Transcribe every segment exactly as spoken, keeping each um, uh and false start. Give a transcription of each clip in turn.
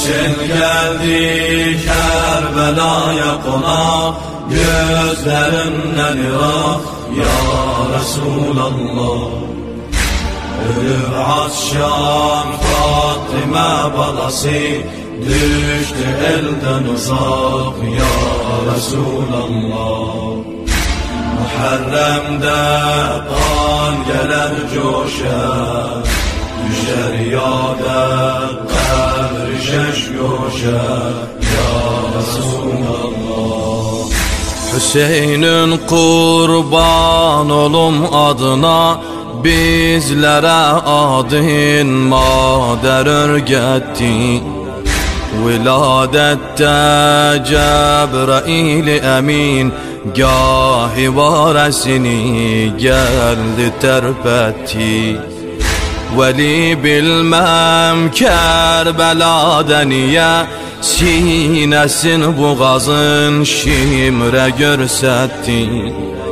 Hüseyin geldi Kerbela'ya konak, gözlerinden ırak ya Resulallah. Ölür Atşan Fatıma balası, düştü elden uzak ya Resulallah. Muharrem'de kan gelir coşar, düşer yâda kabr şeş yoşar ya Resulallah. Hüseyin'in kurban olum adına, bizlere adın mader örgetti. Viladette Cebrail emin, gahi varesini geldi terpetti. Veli bilmem Kerbela'da niye, sinesin boğazın şimre görsetti.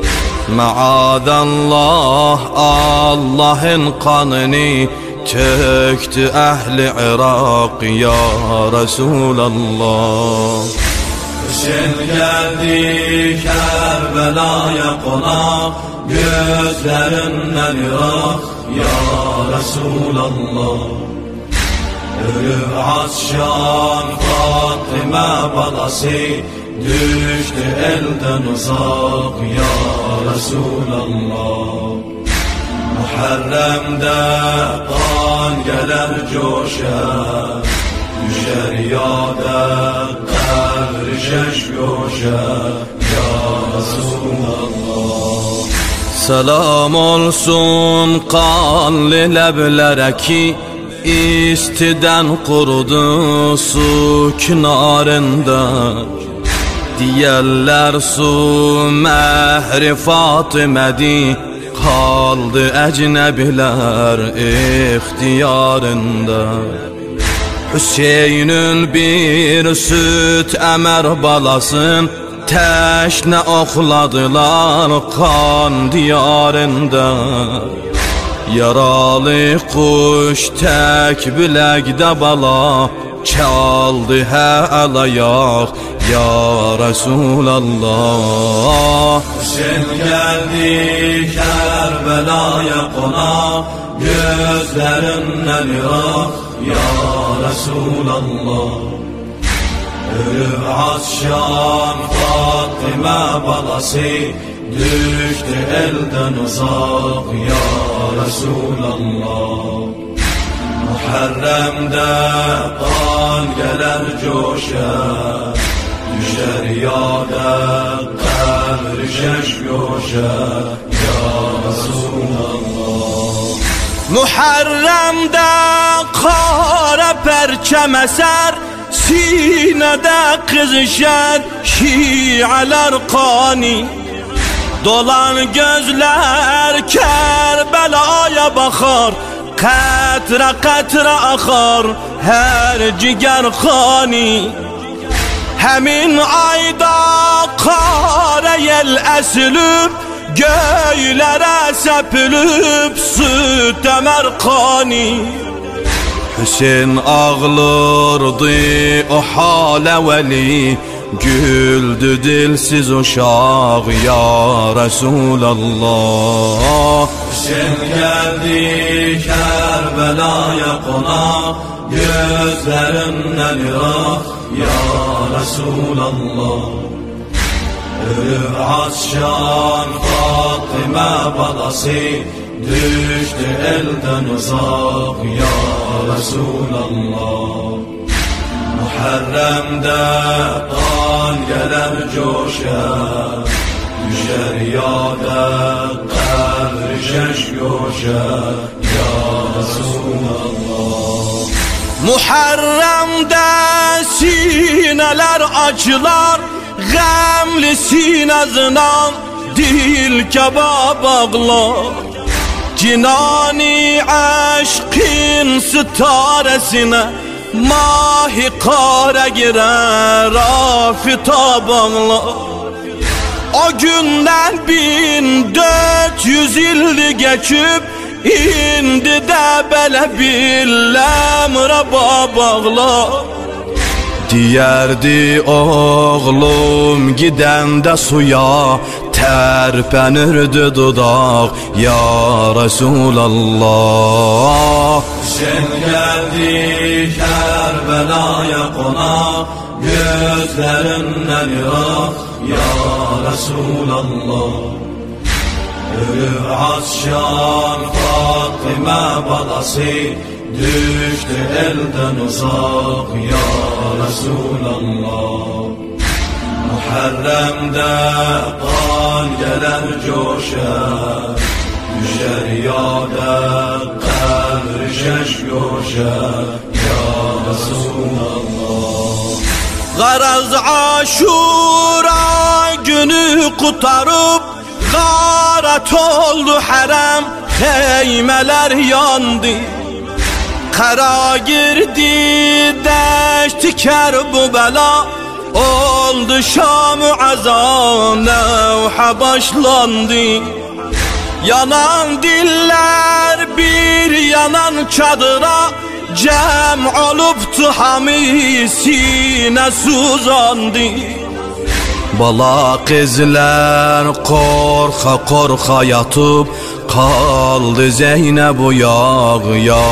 Maadallah Allah'ın kanını töktü ehli Irak ya Resulallah. Hüseyin geldi Kerbela'ya konak, gözlerinden ırak ya Resulallah. Ölür Atşan Fatıma balası, düştü elden uzak ya Resulallah. Muharrem'de kan gelir coşar, düşer yâda kabr şeş yoşar ya Resulallah. Selam olsun kanlı leblere ki, istiden kurudu su kenarında. Diyerler su mehri Fatıme'di, kaldı ecnebiler ihtiyarında. Hüseyin'in bir süt emer balasın, teşne okladılar kan diyarında. Yaralı kuş tek bilekde bala, çaldı he ayak ya Resulallah. Hüseyin geldi Kerbela'ya konak, gözlerinden ırak ya Resulallah. Ölür Atşan Fatıma balası, düştü elden uzak ya Resulallah. Muharrem'de kan gelir coşar, düşer yâda kabr şeş yoşar ya Resulallah. Muharrem'de kara perçem eser, sinede kızışar şialar kani. Dolan gözler Kerbela'ya bakar, katre katre akar her ciger khani. Hemin ayda kara yel esilip, göylere sepilip süt emer kani. Hüseyin ağlardı o hale veli, güldü dilsiz uşak ya Resulallah. Hüseyin geldi Kerbela'ya konak, gözlerinden ırak ya Resulallah. Ölür Atşan Fatıma balası, düştü elden uzak ya Resulallah. Muharrem'de kan gelir coşar, düşer yâda kabr şeş yoşar ya Resulallah. Muharrem'de sineler acılar, gamli sinezden dil kebab ağlar. Cinani aşkın sitaresine mahi kara girer afitap ağlar. O günden bin dört yüz yıl geçip, indi de belə bir ləmrə bağlar. Diyerdi oğlum gidende suya, terpenirdi dudak ya Resulallah. Sen geldi Kerbela'ya konak, gözlerinden yak ya Resulallah. Ölü Asşan Fatıma balası, düştü elden uzak ya Resulallah. Muharrem'de kan gelir coşar, düşer yada kabr şeş coşar ya Resulallah. Garaz Aşura günü kurtarıp garat oldu harem, heymeler yandı. Kara girdi deşti Kerbela, oldu Şam-ı azam, nevha başlandı. Yanan diller bir yanan çadıra, cem oluptu hami sine suzandı. Bala kızlar korka korka yatıp kaldı Zeynep uyaq ya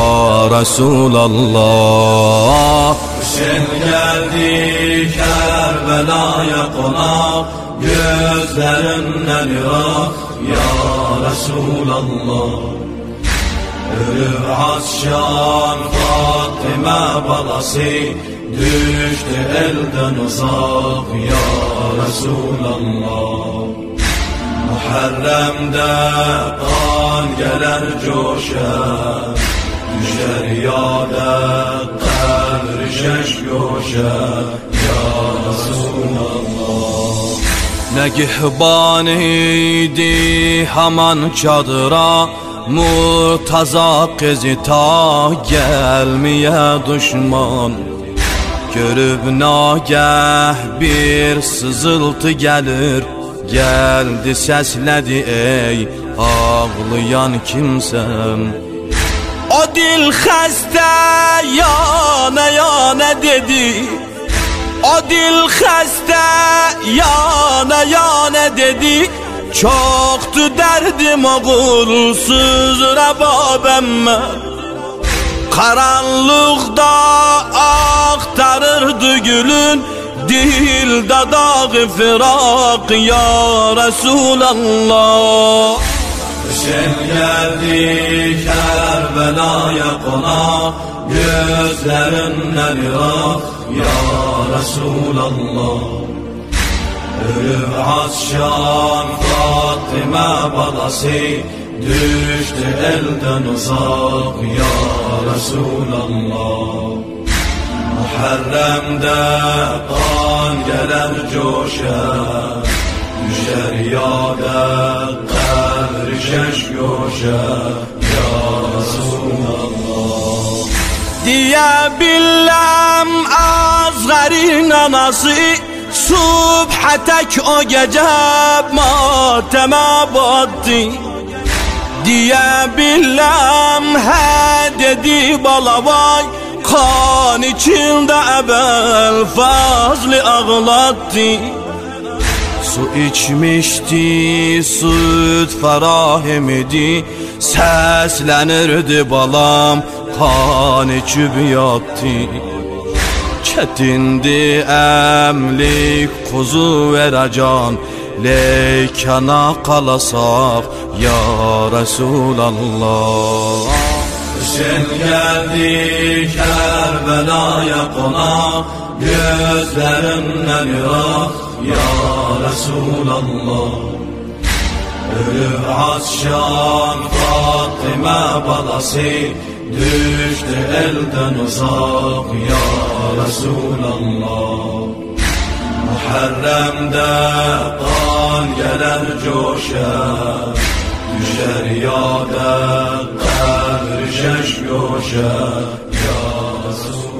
Resulallah. Sen geldi Kerbela'ya konak, gözlerinden yak ya Resulallah. Ölü Asşan Fatıma balası, düştü elden uzak ya Resulallah. Muharrem'de kan gelir coşar, düşer yada kabr şeş coşar ya Resulallah. Negihban idi haman çadıra, Murtaza kızı ta gelmeye düşman. Görüp nagah bir sızıltı gelir, geldi səslədi ey ağlayan kimsən. O dil xəstə yana yana dedi, o dil xəstə yana yana dedi. Çoxdu dərdim oğulsuz rəbabəmmə, karanlıqda axtarırdı gülün, dildə dağı firaq ya Resulallah. Sen geldi Kerbela'ya konak, gözlerinden yak ya Resulallah. Ölü Asşan Fatıma balası, düştü elden uzak ya Resulallah. Muharrem'de kan gelir coşar, düşer yada kabr şeş coşar ya Resulallah. Diye billem Azgar'ın anası, subha tek o gece mateme battı. Diye billem he dedi balavay, kan içinde ebel fazlı ağlattı. Su içmişti, süt ferahim idi, seslenirdi balam, kan içib yattı. Çetindi emlik kuzu veracan, leykana kalasaq ya Resulallah. Sen geldi Kerbela'ya konak, gözlerinden yak ya Resulallah. Ölü Asşan Fatıma balası, düştü elden uzak ya Resulallah. Muharrem'de kan gelir coşar, düşer yada kabr şeş coşar ya Resulallah.